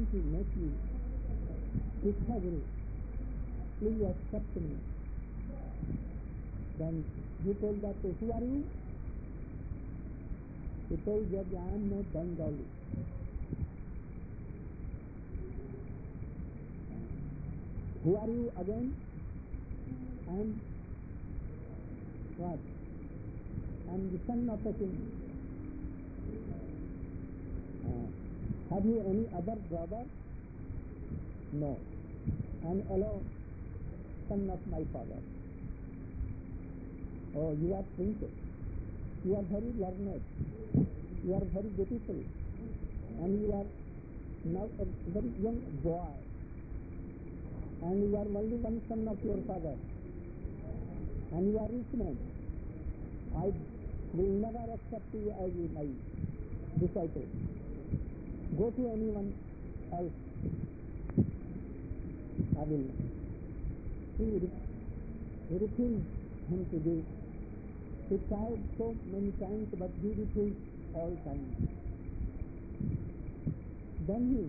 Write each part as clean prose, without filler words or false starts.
to make you Siksha Guru. Please accept me. Then he told that, who are you? He told that I am no Bengali. Who are you again? I am what? I am the son of a king. Have you any other brother? No. I am alone, son of my father. Oh, you are princess. You are very learned. You are very beautiful. And you are now a very young boy. And you are only one son of your father. And you are rich man. I will never accept you as my disciple. Go to anyone else. I will. He refused him to give. He tried so many times, but he refused all times. Then he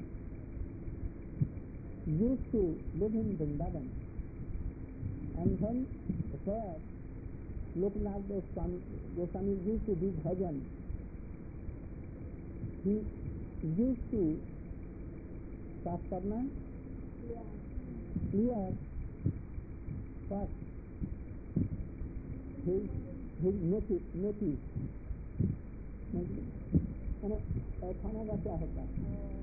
used to live in Vrindavan. And when there Loknath Goswami used to do bhajan, he used to Shastarna clear first his native. खाना का क्या होता है?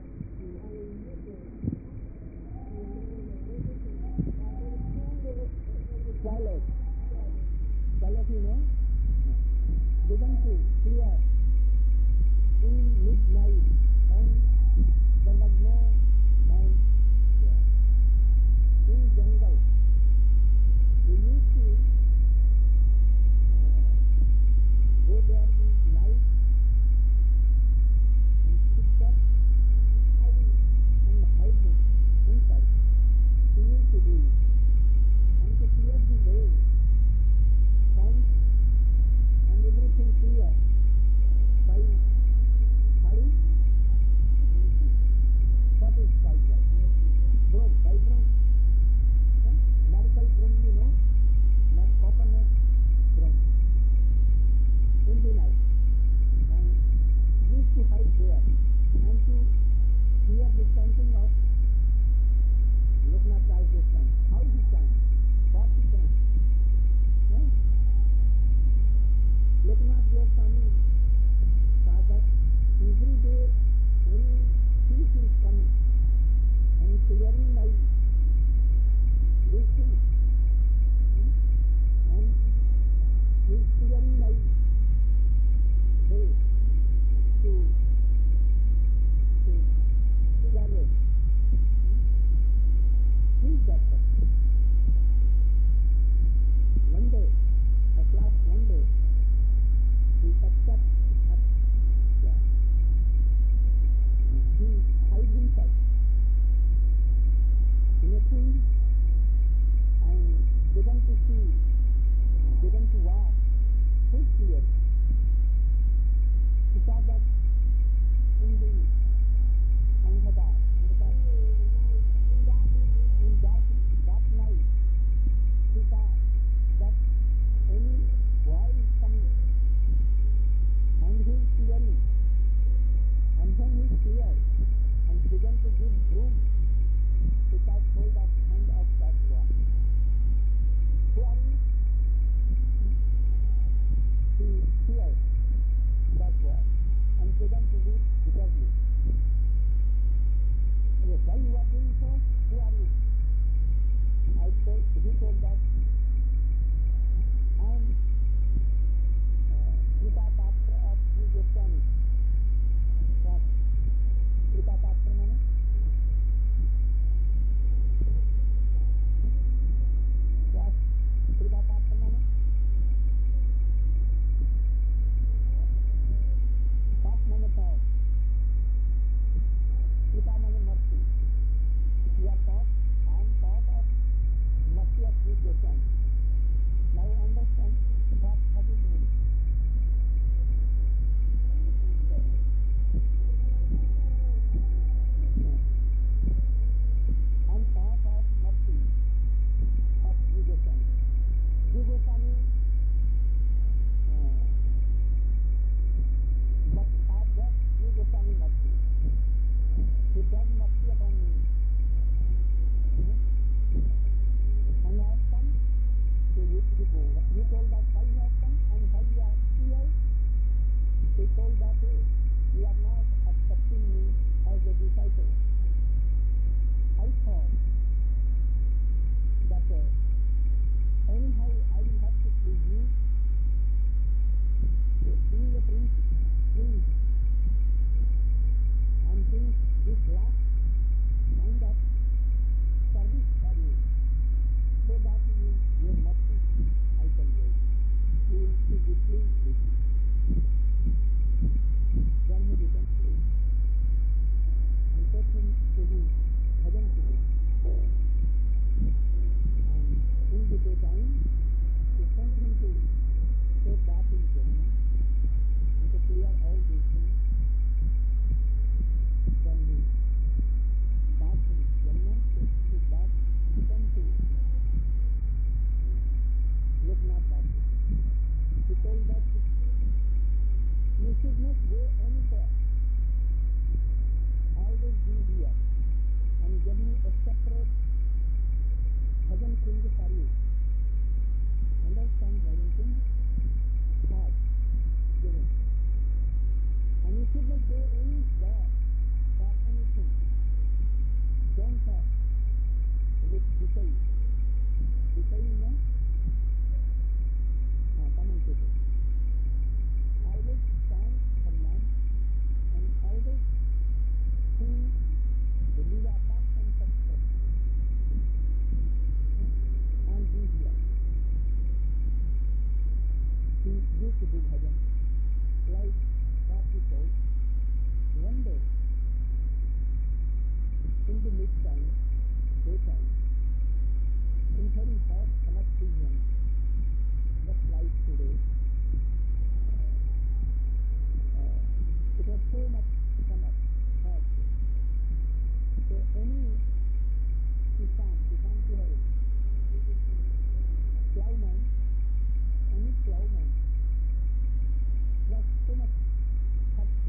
Toilet, you know, began to clear in midnight when there was no man there. In jungle, we used to go there in night and sit up and hide inside. We used to do it. And to clear the way, sound and everything clear by thali the time to send him to take bath in Jamuna and to clear all these things. Then he bathed in Jamuna, his bath, sent to Loknath Basu. He told that you should not go anywhere. Always be here. And give me a separate bhajan kunj for you. Understand bhajan kunj? Has given. And you should not go anywhere for anything. Don't have with Visai. Visai means common people. Always stand for man and always sing the Leela apart from such person. And be here. He used to do bhajan like what he told. One day, in the mid-time, daytime, in very hot summer season, just like today, it was so much summer, hot. So any kisan ki hai, plowman, any plowman was so much thirsty.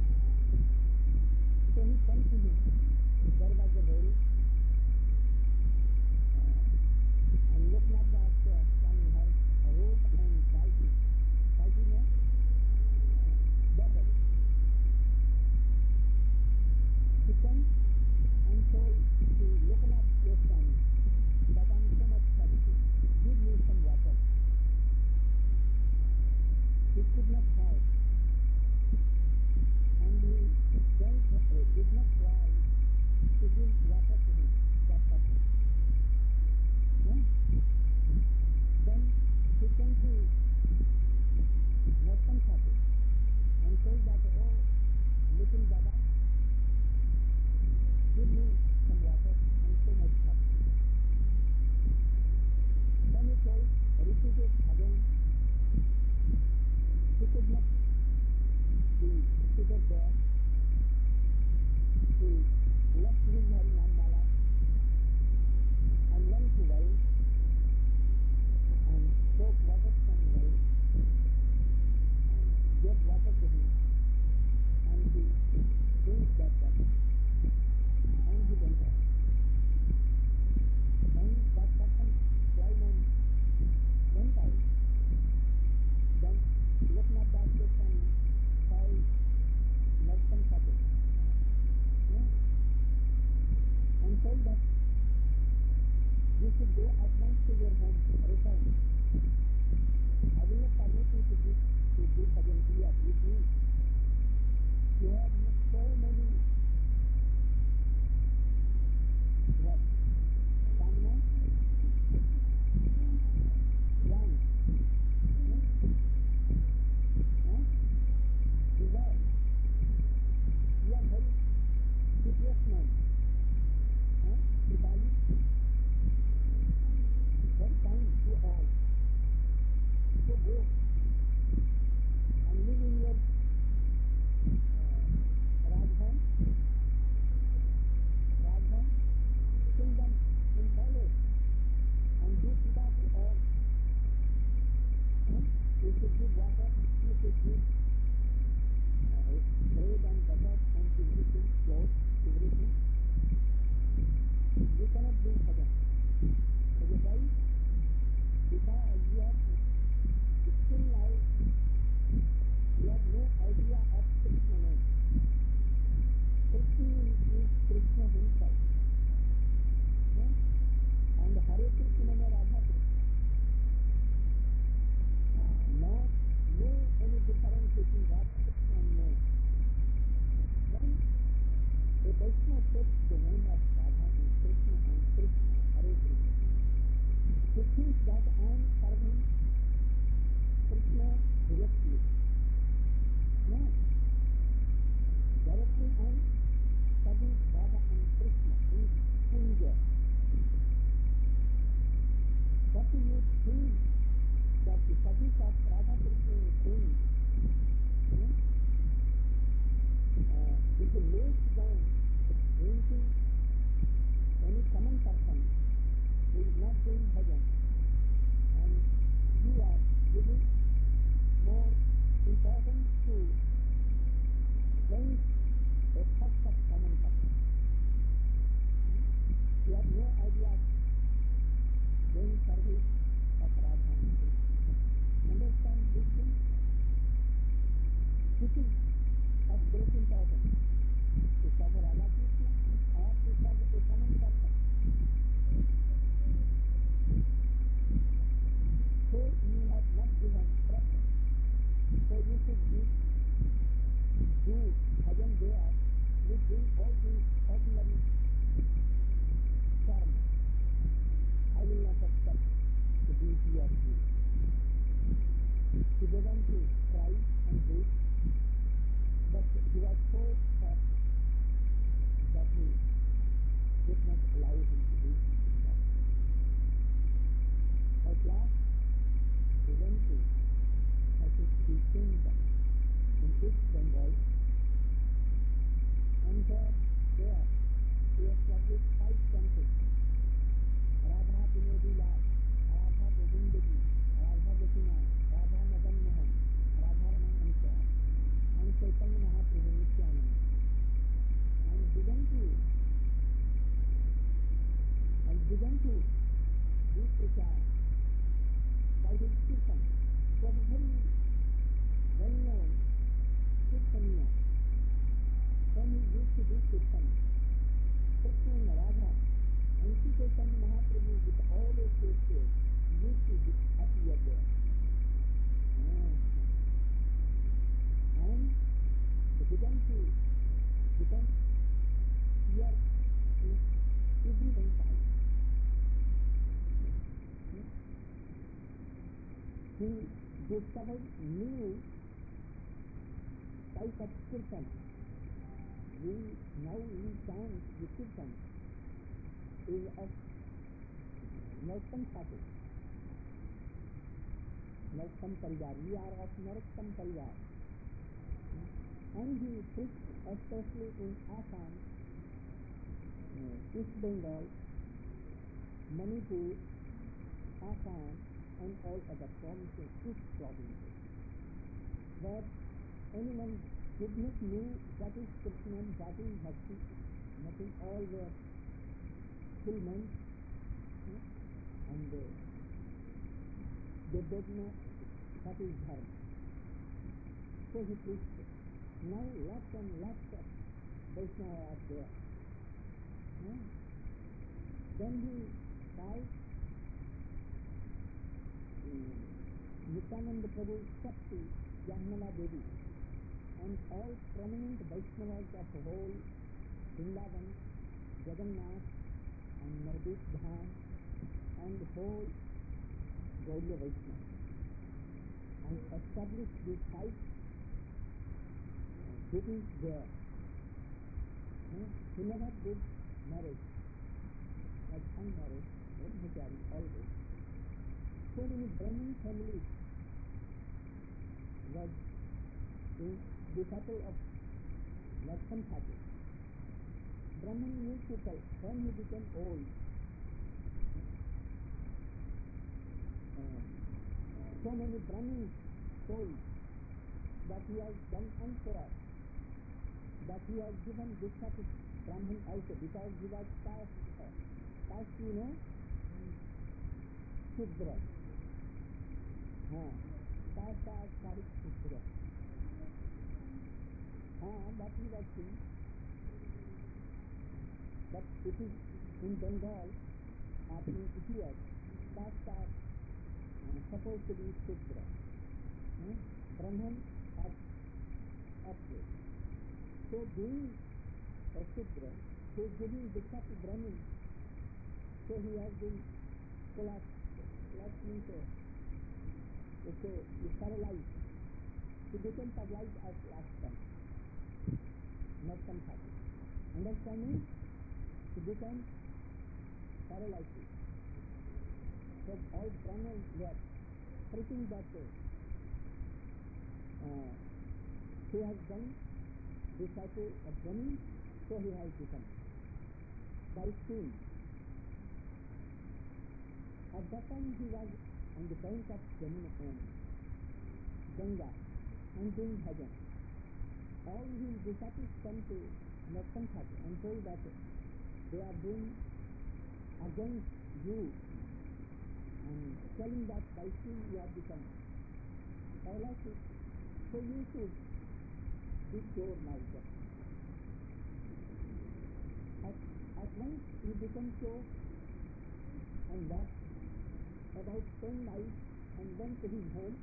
So he came to him. There was a well, and Loknath Das can have a rope and balti. Balti means bottle. He came and told to Loknath Goswami that I am so much thirsty. Give me some water. He could not have. And he did not try to give water to him, that person. Yeah? Then he came to Narottam Thakur and told that, oh, little Baba, give me some water, I am so much thirsty. Then he told Rishikesh again. He could not be seated there. He left his Harinam Mala and went to well and took water from well and gave water to him, and he drank that water and he went off. When that person, plowman, went out, then Loknath Das Goswami called Narottam Thakur and told that you should go at once to your home, return. I will not permit you to do bhajan here with me. You have so many what? Kamna? One. Desire. You are very serious man. Very kind to all. So go and live in your Rajdhan, kingdom in palace, and do Sita to all. You should give water, you should give bread and butter and everything, clothes, everything. You cannot do bhajan. Why? Because you have still now, you have no idea of Krishna name. Krishna is Krishna himself. And Hare Krishna means Radha Krishna. No any difference between Radha Krishna and me. Then a Vaishnava takes the name of Radha and Krishna Hare Krishna. He thinks that I am serving Krishna directly. No. Directly I am serving Radha and Krishna in Kunja. What is think that the service of Radha Krishna is saying, if you lays down into any common person who is not doing bhajan, and you are giving more importance to cleanse a thirst of common person. You have no idea doing service of Radha and Krishna. Understand this thing? Which is of great importance, to serve Radha Krishna or to serve a common person. So you have not given preference. So you should do bhajan there with doing all these ordinary karma. I will not accept the duty of you. He began to cry and weep, but he was so hot that he did not allow him to do something else. At last, he went to the kingdom in East Bengal, and there he established 5 temples: Radha Vinodi Lal, Radha Govindji, Radha Gopinath, Radha Madan Mohan, Radha Raman Ansar, and Chaitanya Mahaprabhu Nityananda, and began to do prachar by his kirtan. He was a very well-known kirtaniya. When he used to do kirtan, Krishna and Radha and Sri Chaitanya Mahaprabhu with all his faces used to appear there. And they began to become here in everyone's eyes. He discovered new type of kirtan. Now we chant the kirtan is of Narottam Thakur. Narottam Parivar. We are of Narottam Parivar. And he preached especially in Assam, East Bengal, Manipur, Assam, and all other provinces, 6 provinces, where anyone did not know what is Krishna and what is Bhakti, nothing, all were still men, and they did not what is Dharma. So he preached it. Now lots and lots of Vaishnava are there. Then he called Nityananda Prabhu's Shakti, Yamuna Devi, and all prominent Vaishnavas of the whole Vrindavan, Jagannath, and Navadvip Dham, and the whole Gaudiya Vaishnava, and established these 5 cities there. He never did marriage, like unmarried, brahmachari, always. So many Brahmin families was the disciple of Narottam Thakur. Brahman used to tell, when he became old, so many Brahmins told that he has done unfair, that he has given Diksha to Brahman also, because he was caste, Shudra. Caste Shudra. That he was saying. But it is in Bengal, here, caste are supposed to be Shudra. Brahman has upward. So being a Shudra, he is giving Diksha to Brahman, so he has been collapsed. Collapsed means paralyzed. He became paralyzed at last time. Narottam Thakur. Understanding? He became paralyzed. So that all Brahmins were preaching that he has done disciple of Brahmin, so he has become by seeing. At that time he was on the bank of Ganga and doing bhajan. All his disciples come to Narthankat and told that they are doing against you and telling that by seeing you have become. Kaila said, so you should be pure myself. At once he became pure and left about 10 miles and went to his home.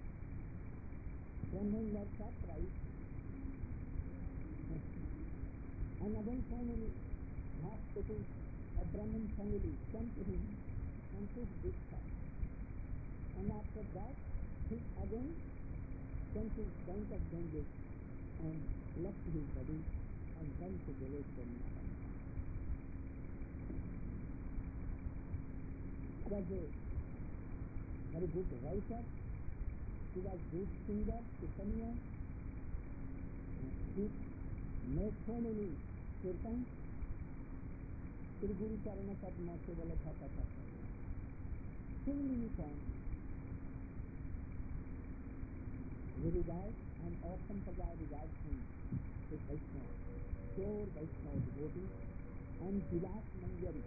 Brahman was surprised and again so many half people of Brahman family came to him and took Diksha. And after that he again came to bank of Ganges and left his body and went to Goleshwar Maharaj. He was a very good writer. He was good singer, Kitaniya. He made so many kirtans. Shri Guru Charana Padma Kevala Thata Thata. So many songs. We regard and often regard him as Vaishnava, pure Vaishnava devotee, and Vilas Manjari.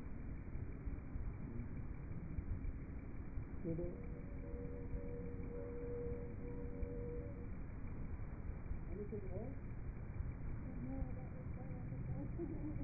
Today, anything more? No, that was I was thinking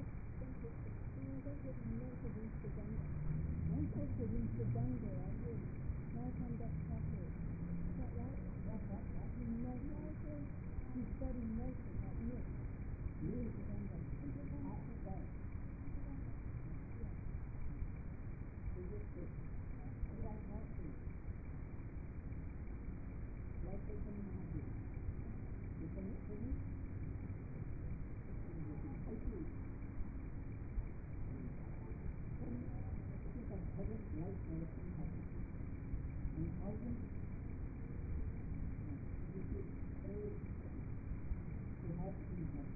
to Ganga. I'm supposed to reach the Ganga, I do. Now come back properly. Is that right? What? You know, you study nature, not me. You is the Ganga. After that. Yeah. Is it this? Like walking. Like taking a habit. You can look for me? I see. Because heaven lies medicine happens. And always you should pray to have in heaven.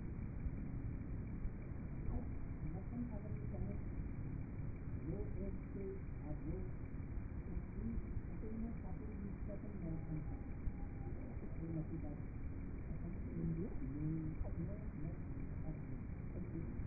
Nothing heaven cannot go great state or go to see attainment happening in certain nothing happen. Srimati Das. India? No.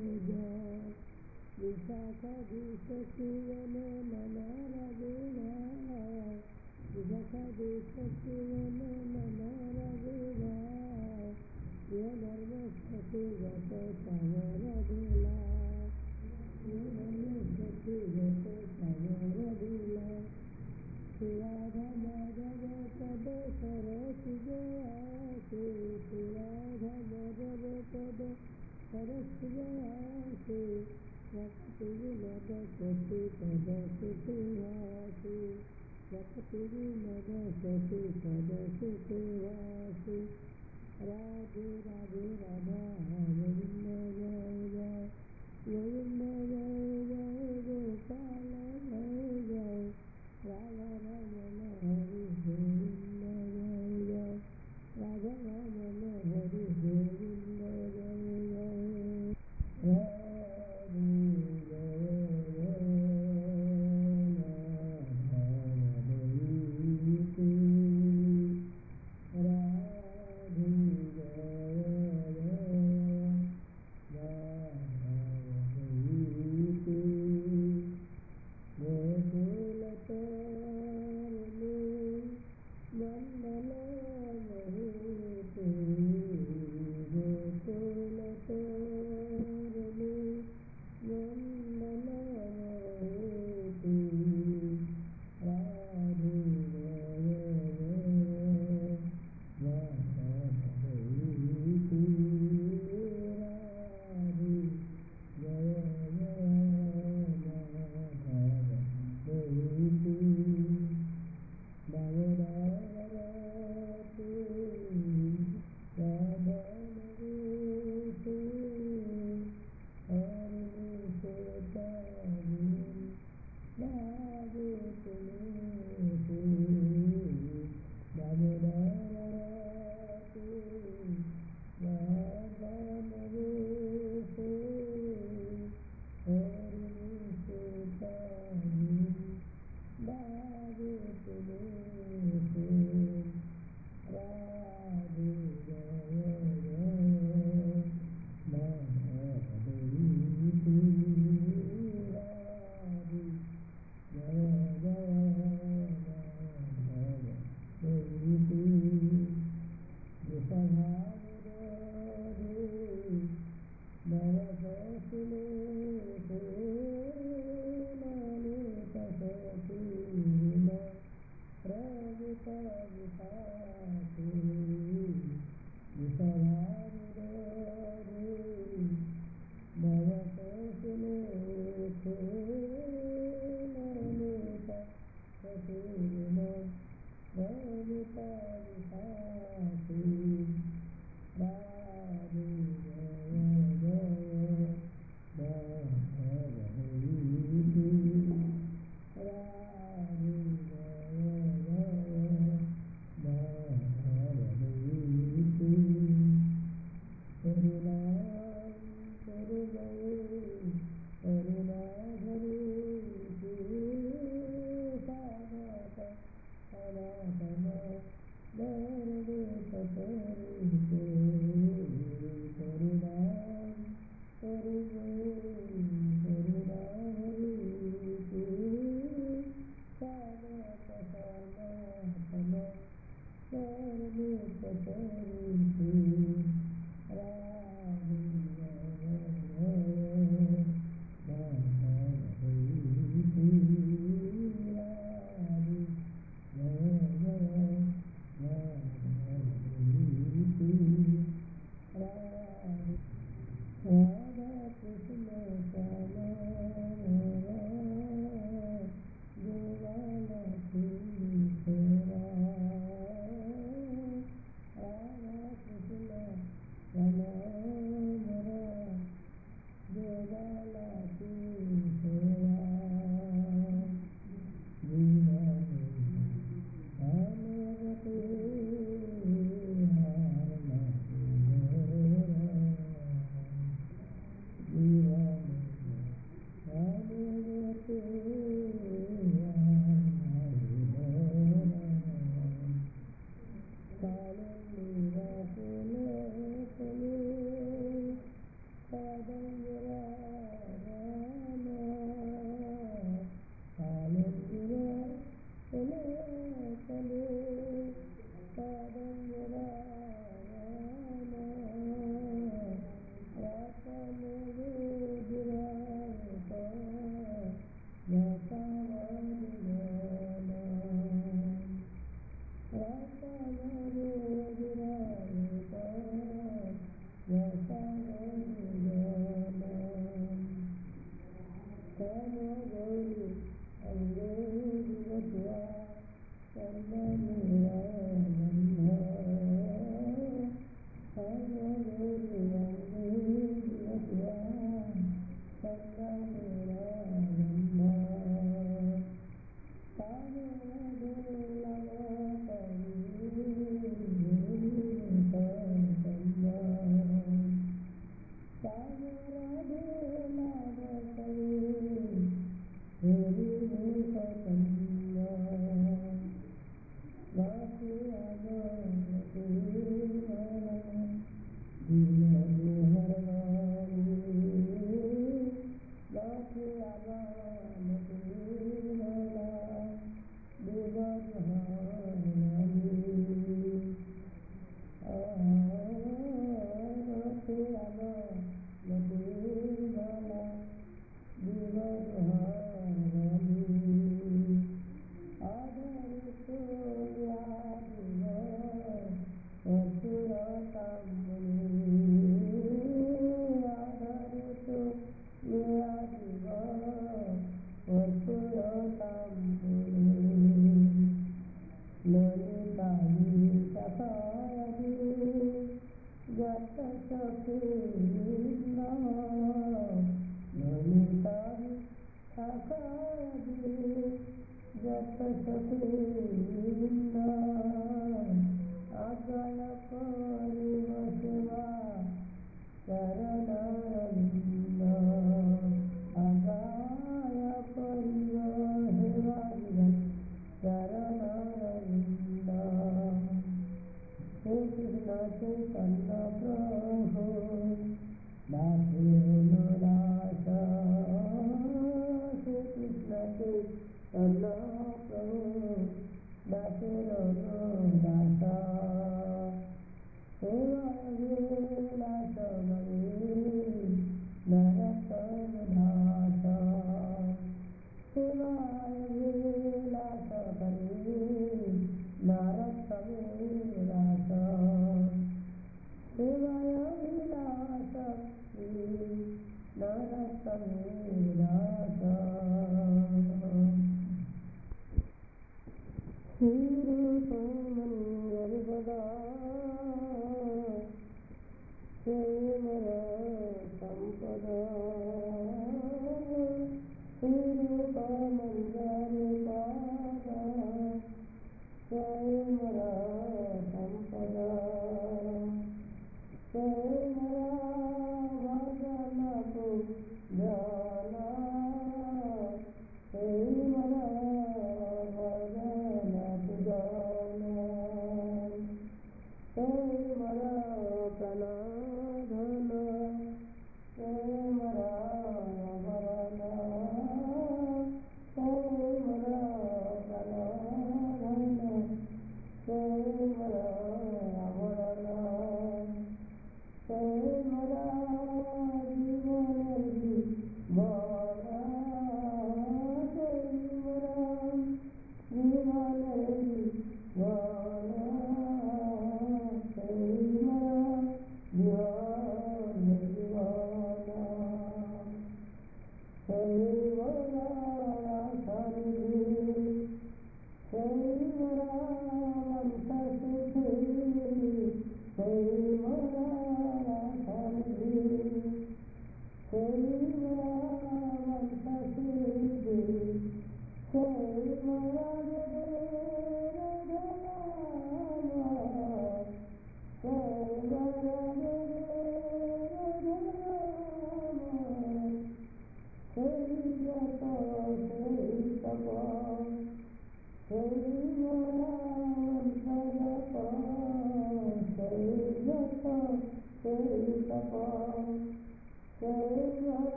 Vishakha विषकुवन मनरगुणा Vishakha विषकुवन मनरगुणा ये नर्म सतुगत सागरगुला ये नर्म सतुगत सागरगुला राधा माधव पद सरस गया राधा माधव पद सरस गया रखते नद सती पद सुहासी रखते नद सती पद सुहासी राधे राधे राधा गोविंद जय जय गोविंद जय जय गोपाल जय जय राधा रमण हरि गोविंद जय जय राधा रमण हरि गोविंद जय जय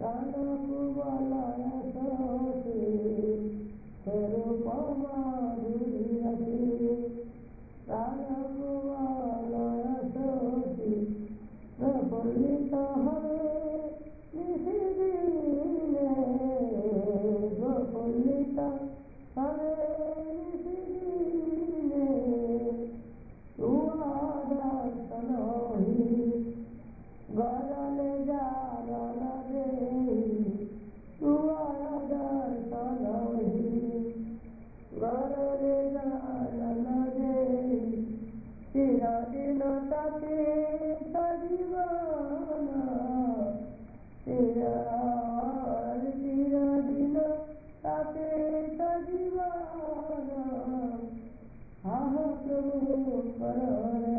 ପ୍ରାଣକୁ ବଲୟ ସୋଷି ସ୍ୱରୂପ ମାଧୁରୀ ରସି ପ୍ରାଣକୁ ବଲୟ ସୋଷି ପ୍ରଫୁଲ୍ଲିତ ହରେ ନିଶିଦିନେ ପ୍ରଫୁଲ୍ଲିତ ହରେ ନିଶିଦିନେ ତୁ ଦର୍ଶନ ହି ଗରଲେ ଜାରଲ ଦେଇ ତୁ ଦର୍ଶନ ହି ଗରଲେ ଜାରଲ ଦେଇ ଚିରଦିନ ତାକେ ସଜୀବନ ଚିରଦିନ ତାକେ ସଜୀବନ ଆହ ପ୍ରଭୁ କରରେ